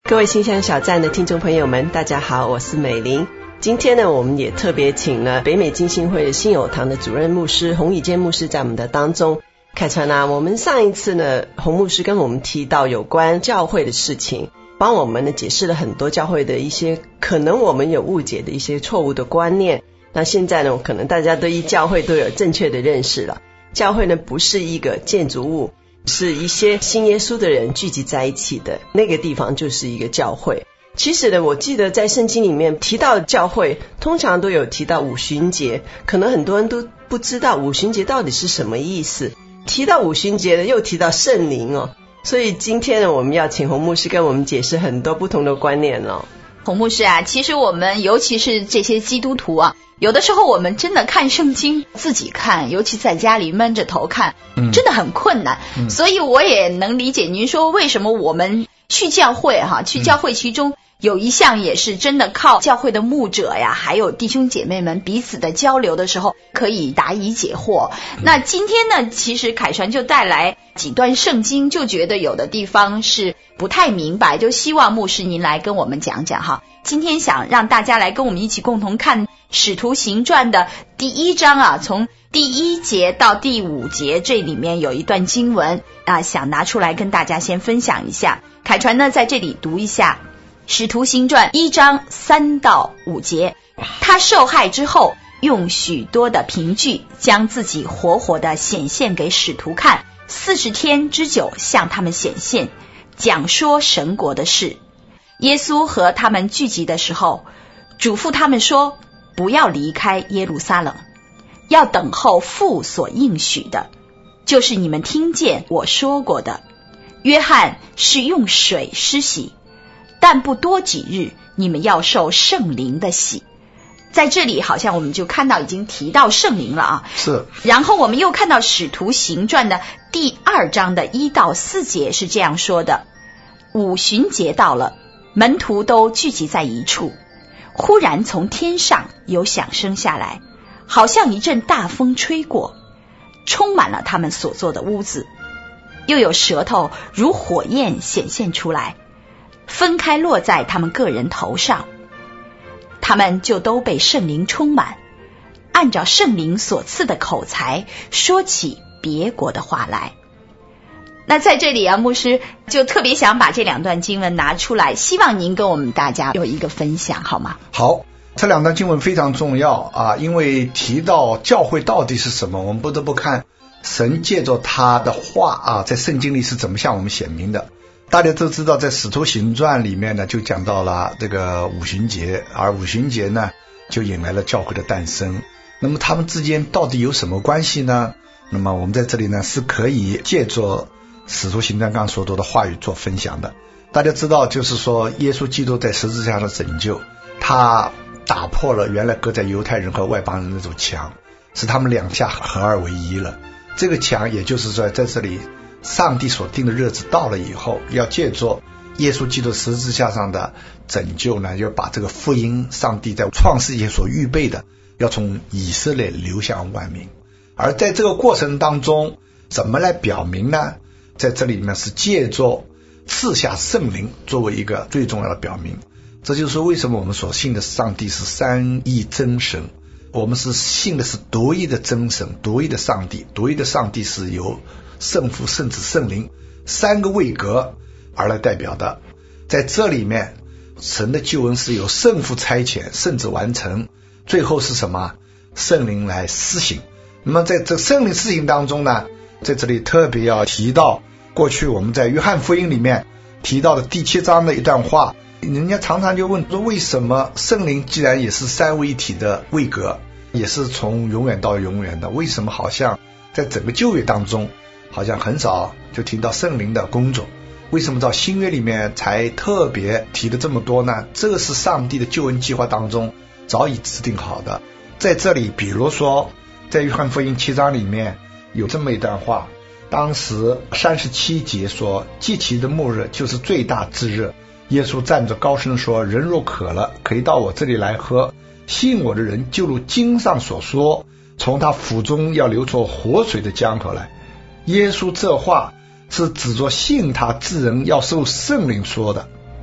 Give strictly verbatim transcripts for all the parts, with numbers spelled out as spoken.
各位信箱小站的听众朋友们，大家好，我是美玲。今天呢，我们也特别请了北美浸信会的信友堂的主任牧师洪以坚牧师在我们的当中。凯传啊，我们上一次呢，洪牧师跟我们提到有关教会的事情，帮我们呢解释了很多教会的一些可能我们有误解的一些错误的观念。那现在呢，可能大家对于教会都有正确的认识了。教会呢不是一个建筑物，是一些信耶稣的人聚集在一起的，那个地方就是一个教会。其实呢，我记得在圣经里面提到的教会通常都有提到五旬节，可能很多人都不知道五旬节到底是什么意思。提到五旬节呢，又提到圣灵哦，所以今天呢，我们要请洪牧师跟我们解释很多不同的观念哦。 洪牧师啊，其实我们尤其是这些基督徒啊，有的时候我们真的看圣经自己看，尤其在家里闷着头看，嗯、真的很困难、嗯、所以我也能理解您说为什么我们去教会哈，去教会其中有一项也是真的靠教会的牧者呀，还有弟兄姐妹们彼此的交流的时候可以答疑解惑。那今天呢，其实凯传就带来几段圣经，就觉得有的地方是不太明白，就希望牧师您来跟我们讲讲哈。今天想让大家来跟我们一起共同看使徒行传的第一章啊，从第一节到第五节，这里面有一段经文啊，想拿出来跟大家先分享一下。凯传呢在这里读一下使徒行传一章三到五节。他受害之后，用许多的凭据将自己活活的显现给使徒看，四十天之久向他们显现，讲说神国的事。耶稣和他们聚集的时候，嘱咐他们说，不要离开耶路撒冷，要等候父所应许的，就是你们听见我说过的。约翰是用水施洗，但不多几日，你们要受圣灵的洗。在这里好像我们就看到已经提到圣灵了啊。 是。 然后我们又看到使徒行传的第二章的一到四节是这样说的：五旬节到了，门徒都聚集在一处，忽然从天上有响声下来，好像一阵大风吹过，充满了他们所坐的屋子。又有舌头如火焰显现出来，分开落在他们个人头上，他们就都被圣灵充满，按照圣灵所赐的口才说起别国的话来。那在这里啊，牧师就特别想把这两段经文拿出来，希望您跟我们大家有一个分享好吗？ 好，这两段经文非常重要啊，因为提到教会到底是什么，我们不得不看神借着他的话啊，在圣经里是怎么向我们显明的。大家都知道，在使徒行传里面呢，就讲到了这个五旬节，而五旬节呢，就引来了教会的诞生。那么他们之间到底有什么关系呢？那么我们在这里呢，是可以借着使徒行传刚所读的话语做分享的。大家知道，就是说耶稣基督在十字架上的拯救，他打破了原来隔在犹太人和外邦人那种墙，使他们两下合二为一了。这个墙也就是说，在这里上帝所定的日子到了以后，要借着耶稣基督十字架上的拯救呢，要把这个福音，上帝在创世以前所预备的，要从以色列流向万民。而在这个过程当中，怎么来表明呢？在这里面是借着赐下圣灵作为一个最重要的表明。这就是为什么我们所信的上帝是三一真神，我们是信的是独一的真神，独一的上帝。独一的上帝是由圣父、圣子、圣灵三个位格而来代表的。在这里面，神的救恩是由圣父差遣，圣子完成，最后是什么？圣灵来施行。那么在这圣灵施行当中呢，在这里特别要提到过去我们在约翰福音里面提到的第七章的一段话。人家常常就问说，为什么圣灵既然也是三位一体的位格，也是从永远到永远的，为什么好像在整个旧约当中好像很少就提到圣灵的工作？为什么到新约里面才特别提的这么多呢？这个是上帝的救恩计划当中早已制定好的。在这里比如说在约翰福音七章里面有这么一段话，当时三十七节说，祭期的末日就是最大之日，耶稣站着高声说，人若渴了，可以到我这里来喝，信我的人就如经上所说，从他腹中要流出活水的江河来。耶稣这话是指着信他之人要受圣灵说的。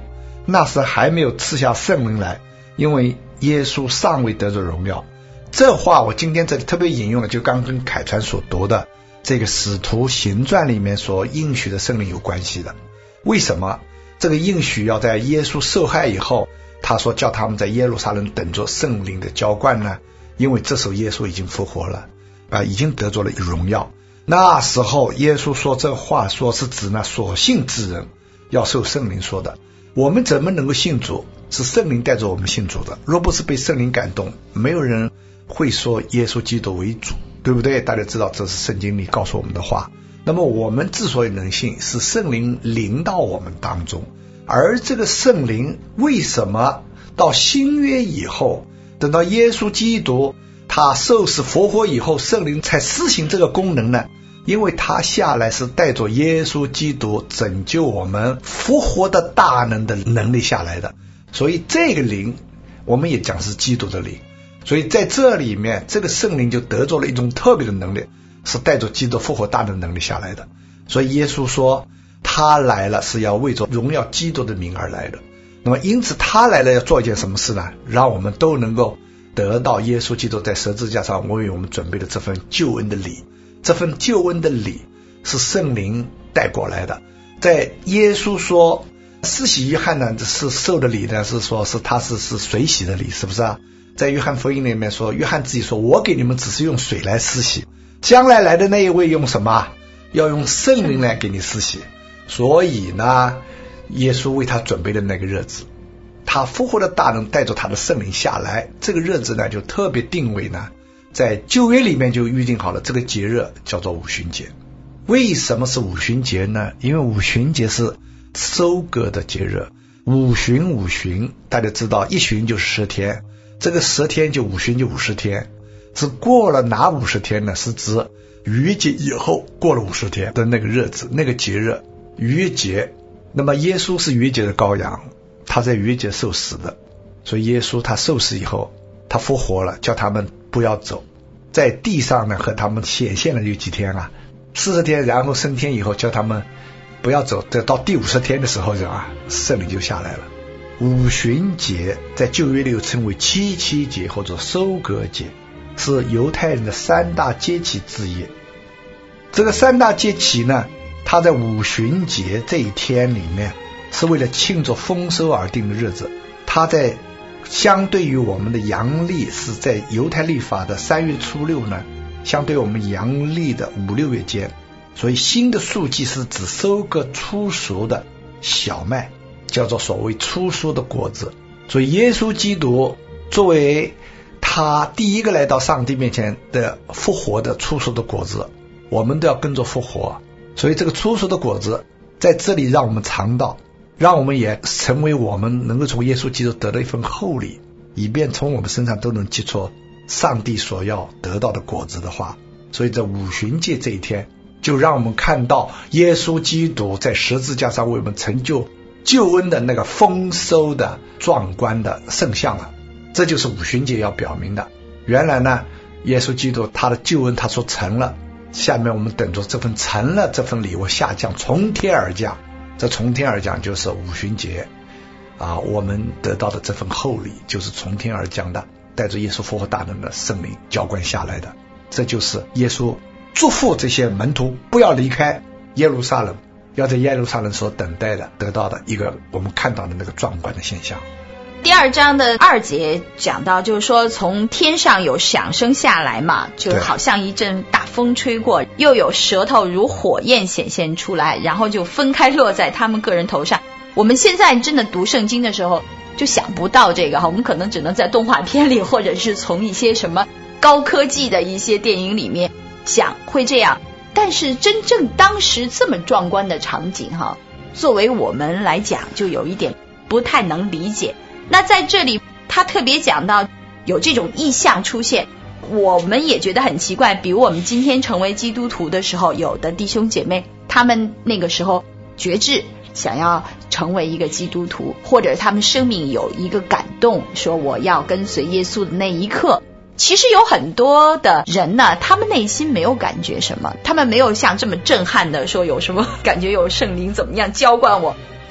那时还没有赐下圣灵来，因为耶稣尚未得着荣耀。这话我今天这里特别引用了，就刚跟凯传所读的这个使徒行传里面所应许的圣灵有关系的。为什么这个应许要在耶稣受害以后，他说叫他们在耶路撒冷等着圣灵的浇灌呢？因为这时候耶稣已经复活了啊，已经得着了荣耀。那时候耶稣说这话，说是指那所信之人要受圣灵说的。我们怎么能够信主？是圣灵带着我们信主的。若不是被圣灵感动，没有人会说耶稣基督为主，对不对？大家知道这是圣经里告诉我们的话。那么我们之所以能信，是圣灵临到我们当中。而这个圣灵为什么到新约以后，等到耶稣基督他受死复活以后，圣灵才施行这个功能呢？因为他下来是带着耶稣基督拯救我们复活的大能的能力下来的，所以这个灵我们也讲是基督的灵。所以在这里面，这个圣灵就得着了一种特别的能力，是带着基督复活大能能力下来的。所以耶稣说他来了是要为着荣耀基督的名而来的。那么因此他来了要做一件什么事呢？让我们都能够得到耶稣基督在十字架上为我们准备的这份救恩的礼。这份救恩的礼是圣灵带过来的。在耶稣说施洗约翰呢是受的礼呢，是说是他是是水洗的礼，是不是啊？在约翰福音里面说，约翰自己说我给你们只是用水来施洗，将来来的那一位用什么？要用圣灵来给你施洗。所以呢，耶稣为他准备的那个日子，他复活的大能带着他的圣灵下来，这个日子呢就特别定位呢，在旧约里面就预定好了，这个节日叫做五旬节。为什么是五旬节呢？因为五旬节是收割的节日。五旬五旬大家知道，一旬就是十天，这个十天就五旬就五十天。是过了哪五十天呢？是指逾越节以后过了五十天的那个日子，那个节日逾越节。那么耶稣是逾越节的羔羊，他在逾越节受死的，所以耶稣他受死以后他复活了，叫他们不要走，在地上呢和他们显现了有几天啊？四十天，然后升天以后叫他们不要走，到第五十天的时候啊，圣灵就下来了。五旬节在旧约里又称为七七节或者收割节，是犹太人的三大节期之一。这个三大节期呢，它在五旬节这一天里面是为了庆祝丰收而定的日子。它在相对于我们的阳历是在犹太历法的三月初六呢，相对我们阳历的五六月间。所以新的数季是指收割初熟的小麦，叫做所谓初熟的果子。所以耶稣基督作为他第一个来到上帝面前的复活的初熟的果子，我们都要跟着复活。所以这个初熟的果子在这里让我们尝到，让我们也成为我们能够从耶稣基督得到一份厚礼，以便从我们身上都能结出上帝所要得到的果子的话。所以在五旬节这一天，就让我们看到耶稣基督在十字架上为我们成就救恩的那个丰收的壮观的圣像了。这就是五旬节要表明的。原来呢，耶稣基督他的救恩他说成了，下面我们等着这份成了这份礼物下降，从天而降。这从天而降就是五旬节啊，我们得到的这份厚礼就是从天而降的，带着耶稣复活大能的圣灵浇灌下来的。这就是耶稣祝福这些门徒不要离开耶路撒冷，要在耶路撒冷所等待的得到的一个我们看到的那个壮观的现象。 第二章的二节讲到，就是说从天上有响声下来嘛，就好像一阵大风吹过，又有舌头如火焰显现出来，然后就分开落在他们个人头上。我们现在真的读圣经的时候就想不到这个，我们可能只能在动画片里，或者是从一些什么高科技的一些电影里面想会这样。但是真正当时这么壮观的场景哈，作为我们来讲就有一点不太能理解。那在这里他特别讲到有这种异象出现，我们也觉得很奇怪。比如我们今天成为基督徒的时候，有的弟兄姐妹他们那个时候决志想要成为一个基督徒，或者他们生命有一个感动说我要跟随耶稣的那一刻，其实有很多的人呢，他们内心没有感觉什么，他们没有像这么震撼的说有什么感觉有圣灵怎么样浇灌我。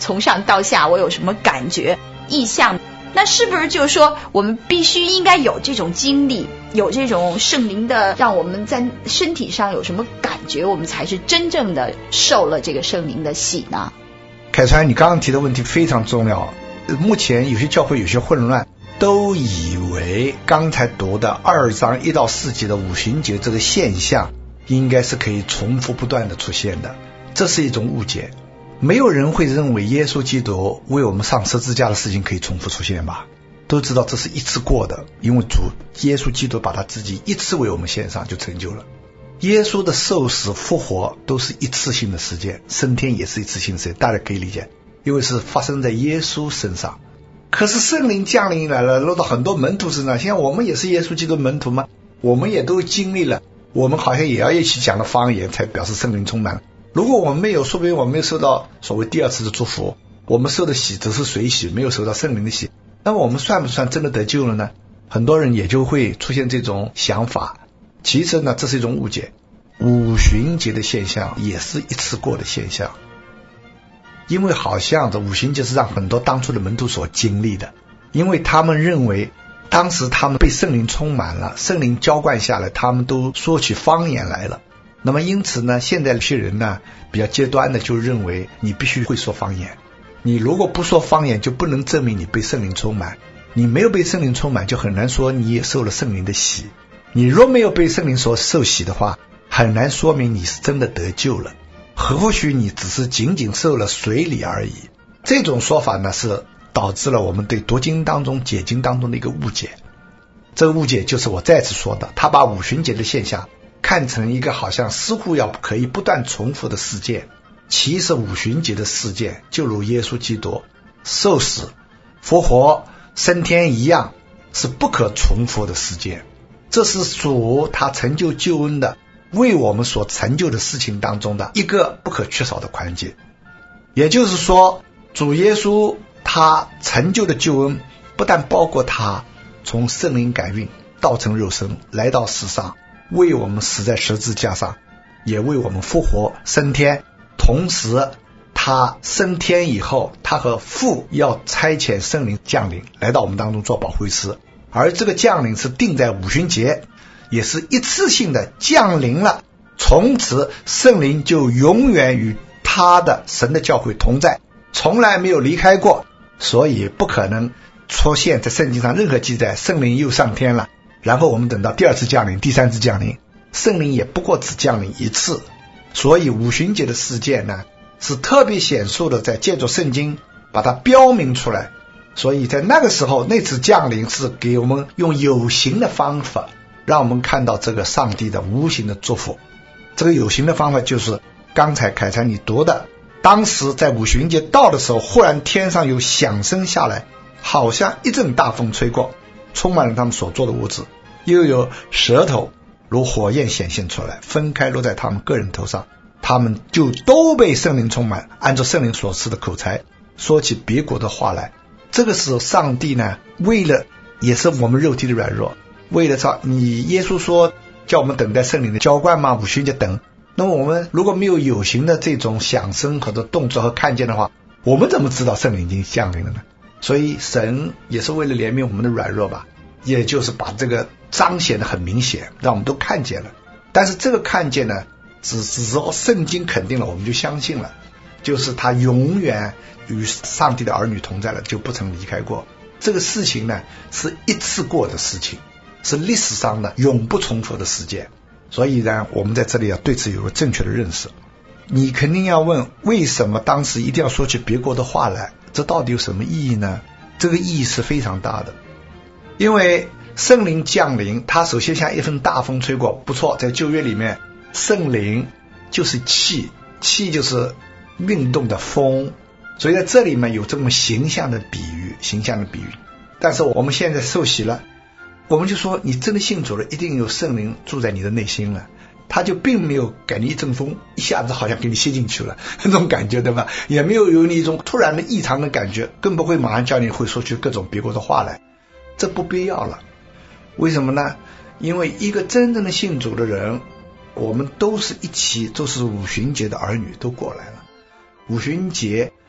从上到下我有什么感觉意象，那是不是就是说我们必须应该有这种经历，有这种圣灵的让我们在身体上有什么感觉，我们才是真正的受了这个圣灵的洗呢？ 凯川，你刚刚提的问题非常重要。目前有些教会有些混乱，都以为刚才读的二章一到四节的五旬节这个现象应该是可以重复不断的出现的，这是一种误解。没有人会认为耶稣基督为我们上十字架的事情可以重复出现吧？都知道这是一次过的，因为主耶稣基督把他自己一次为我们献上就成就了。耶稣的受死复活都是一次性的事件，升天也是一次性的事件，大家可以理解，因为是发生在耶稣身上。可是圣灵降临来了，落到很多门徒身上，现在我们也是耶稣基督门徒吗？我们也都经历了，我们好像也要一起讲了方言才表示圣灵充满了。如果我们没有，说不定我们没有受到所谓第二次的祝福，我们受的洗只是水洗，没有受到圣灵的洗，那么我们算不算真的得救了呢？很多人也就会出现这种想法。其实呢，这是一种误解。五旬节的现象也是一次过的现象，因为好像这五旬节是让很多当初的门徒所经历的，因为他们认为当时他们被圣灵充满了，圣灵浇灌下来，他们都说起方言来了。那么因此呢，现在有些人呢比较极端的就认为你必须会说方言，你如果不说方言就不能证明你被圣灵充满，你没有被圣灵充满就很难说你也受了圣灵的洗，你若没有被圣灵所受洗的话，很难说明你是真的得救了，或许你只是仅仅受了水礼而已。这种说法呢是导致了我们对读经当中解经当中的一个误解。这个误解就是我再次说的，他把五旬节的现象看成一个好像似乎要可以不断重复的事件，其实五旬节的事件就如耶稣基督受死复活升天一样，是不可重复的事件。这是主他成就救恩的为我们所成就的事情当中的一个不可缺少的环节。也就是说，主耶稣他成就的救恩不但包括他从圣灵感孕道成肉身来到世上，为我们死在十字架上，也为我们复活升天，同时他升天以后，他和父要差遣圣灵降临来到我们当中做保惠师，而这个降临是定在五旬节，也是一次性的降临了，从此圣灵就永远与他的神的教会同在，从来没有离开过，所以不可能出现在圣经上任何记载圣灵又上天了，然后我们等到第二次降临第三次降临，圣灵也不过只降临一次。所以五旬节的事件呢是特别显著的在借助圣经把它标明出来，所以在那个时候那次降临是给我们用有形的方法让我们看到这个上帝的无形的祝福。这个有形的方法就是刚才凯才你读的，当时在五旬节到的时候，忽然天上有响声下来，好像一阵大风吹过，充满了他们所做的屋子，又有舌头如火焰显现出来，分开落在他们个人头上，他们就都被圣灵充满，按照圣灵所赐的口才说起别国的话来。这个时候上帝呢，为了也是我们肉体的软弱，为了说你耶稣说叫我们等待圣灵的浇灌嘛，五旬节等，那么我们如果没有有形的这种响声或者动作和看见的话，我们怎么知道圣灵已经降临了呢？所以神也是为了怜悯我们的软弱吧，也就是把这个彰显得很明显，让我们都看见了。但是这个看见呢，只只是圣经肯定了我们就相信了，就是他永远与上帝的儿女同在了，就不曾离开过。这个事情呢是一次过的事情，是历史上的永不重复的事件。所以呢我们在这里要对此有个正确的认识。你肯定要问，为什么当时一定要说起别国的话来，这到底有什么意义呢？这个意义是非常大的。因为圣灵降临，它首先像一阵大风吹过，不错，在旧约里面圣灵就是气，气就是运动的风，所以在这里面有这么形象的比喻，形象的比喻。但是我们现在受洗了，我们就说你真的信主了，一定有圣灵住在你的内心了，他就并没有给你一阵风一下子好像给你吸进去了那种感觉，对吧？也没有有你一种突然的异常的感觉，更不会马上叫你会说出各种别国的话来，这不必要了。为什么呢？因为一个真正的信主的人，我们都是一起都是五旬节的儿女，都过来了。五旬节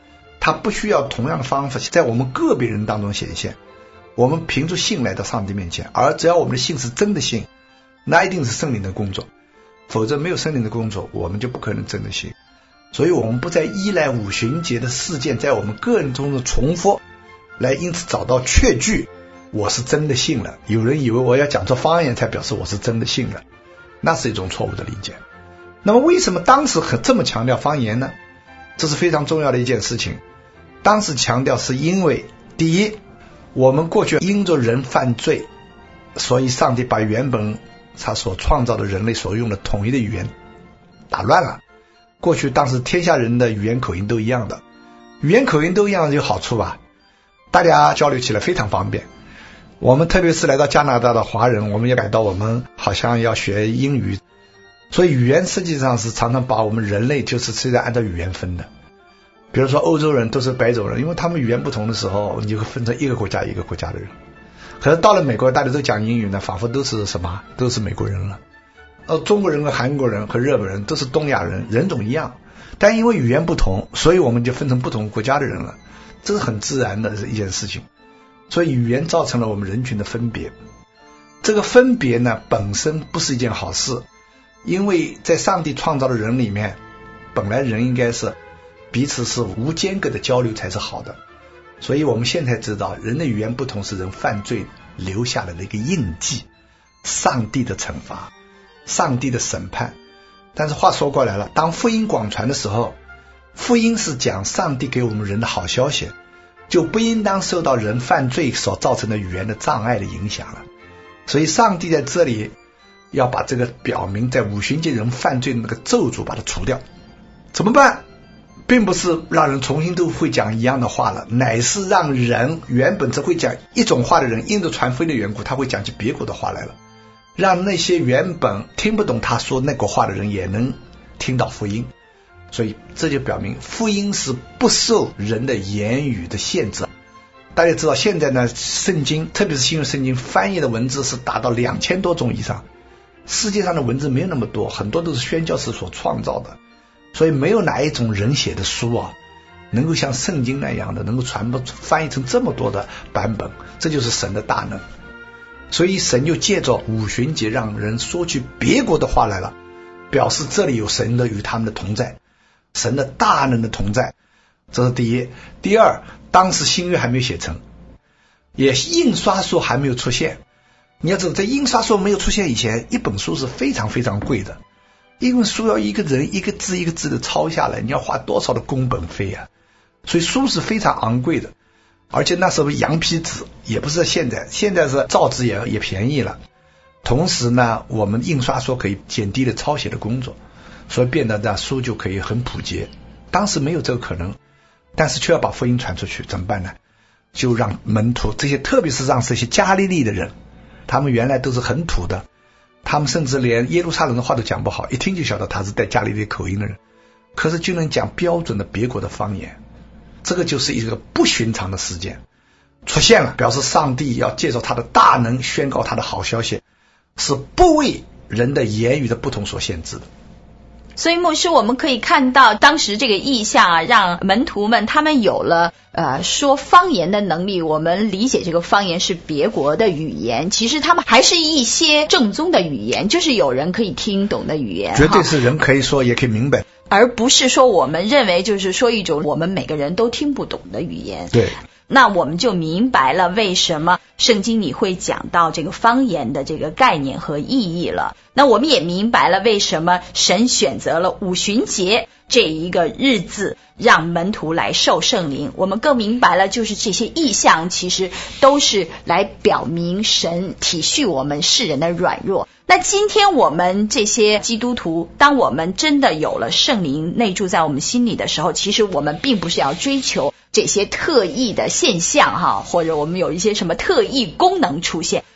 它不需要同样的方法在我们个别人当中显现。我们凭着信来到上帝面前，而只要我们的信是真的信，那一定是圣灵的工作，否则没有圣灵的工作，我们就不可能真的信。所以我们不再依赖五旬节的事件在我们个人中的重复，来因此找到确据，我是真的信了。有人以为我要讲出方言才表示我是真的信了，那是一种错误的理解。那么为什么当时很这么强调方言呢？这是非常重要的一件事情。当时强调是因为，第一，我们过去因着人犯罪，所以上帝把原本他所创造的人类所用的统一的语言打乱了。过去当时天下人的语言口音都一样的，语言口音都一样有好处吧，大家交流起来非常方便。我们特别是来到加拿大的华人，我们也感到我们好像要学英语，所以语言实际上是常常把我们人类就是是在按照语言分的。比如说欧洲人都是白种人，因为他们语言不同的时候，你就会分成一个国家一个国家的人。可是到了美国，大家都讲英语呢，仿佛都是什么，都是美国人了。呃，中国人和韩国人和日本人都是东亚人，人种一样，但因为语言不同，所以我们就分成不同国家的人了，这是很自然的一件事情。所以语言造成了我们人群的分别，这个分别呢本身不是一件好事，因为在上帝创造的人里面，本来人应该是彼此是无间隔的交流才是好的。所以我们现在知道，人的语言不同是人犯罪留下来的一个印记，上帝的惩罚，上帝的审判。但是话说过来了，当福音广传的时候，福音是讲上帝给我们人的好消息，就不应当受到人犯罪所造成的语言的障碍的影响了。所以上帝在这里要把这个表明在五旬节人犯罪的那个咒诅把它除掉。怎么办？并不是让人重新都会讲一样的话了，乃是让人原本只会讲一种话的人，因着传福音的缘故，他会讲起别国的话来了，让那些原本听不懂他说那个话的人也能听到福音。所以这就表明福音是不受人的言语的限制。大家知道现在呢，圣经特别是新约圣经翻译的文字是达到两千多种以上，世界上的文字没有那么多，很多都是宣教士所创造的，所以没有哪一种人写的书啊能够像圣经那样的能够传播翻译成这么多的版本，这就是神的大能。所以神就借着五旬节让人说句别国的话来了，表示这里有神的与他们的同在，神的大能的同在，这是第一。第二，当时新约还没有写成，也印刷术还没有出现。你要知道，在印刷术没有出现以前，一本书是非常非常贵的，一本书要一个人一个字一个字的抄下来，你要花多少的工本费啊，所以书是非常昂贵的。而且那时候羊皮纸也不是现在，现在是造纸也也便宜了。同时呢，我们印刷术可以减低了抄写的工作，所以变得呢书就可以很普及。当时没有这个可能，但是却要把福音传出去，怎么办呢？就让门徒这些，特别是让这些加利利的人，他们原来都是很土的，他们甚至连耶路撒冷的话都讲不好，一听就晓得他是带加利利口音的人，可是就能讲标准的别国的方言。这个就是一个不寻常的事件出现了，表示上帝要借着他的大能宣告他的好消息，是不为人的言语的不同所限制的。 所以牧师，我们可以看到当时这个意象啊，让门徒们他们有了呃说方言的能力。我们理解这个方言是别国的语言，其实他们还是一些正宗的语言，就是有人可以听懂的语言， 绝对是人可以说也可以明白， 而不是说我们认为就是说一种我们每个人都听不懂的语言。 对， 那我们就明白了为什么圣经里会讲到这个方言的这个概念和意义了。那我们也明白了为什么神选择了五旬节这一个日子让门徒来受圣灵。我们更明白了，就是这些意象其实都是来表明神体恤我们世人的软弱。那今天我们这些基督徒，当我们真的有了圣灵内住在我们心里的时候，其实我们并不是要追求这些特异的现象哈，或者我们有一些什么特异功能出现，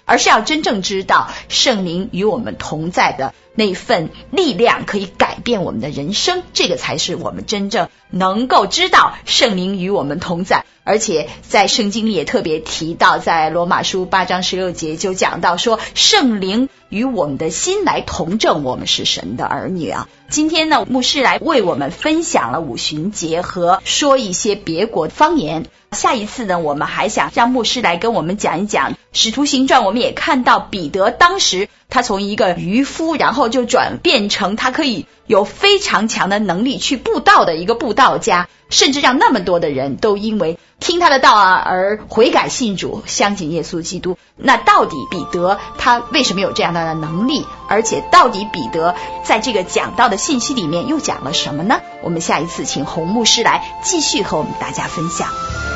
而是要真正知道圣灵与我们同在的那份力量可以改变我们的人生，这个才是我们真正能够知道圣灵与我们同在。而且在圣经里也特别提到，在罗马书八章十六节就讲到说，圣灵与我们的心来同证我们是神的儿女啊。今天呢，牧师来为我们分享了五旬节和说一些别国方言。下一次呢，我们还想让牧师来跟我们讲一讲使徒行传。我们也看到彼得当时他从一个渔夫，然后就转变成他可以有非常强的能力去布道的一个布道家，甚至让那么多的人都因为听他的道啊而悔改信主，相信耶稣基督。那到底彼得他为什么有这样的能力？而且到底彼得在这个讲道的信息里面又讲了什么呢？我们下一次请洪牧师来继续和我们大家分享。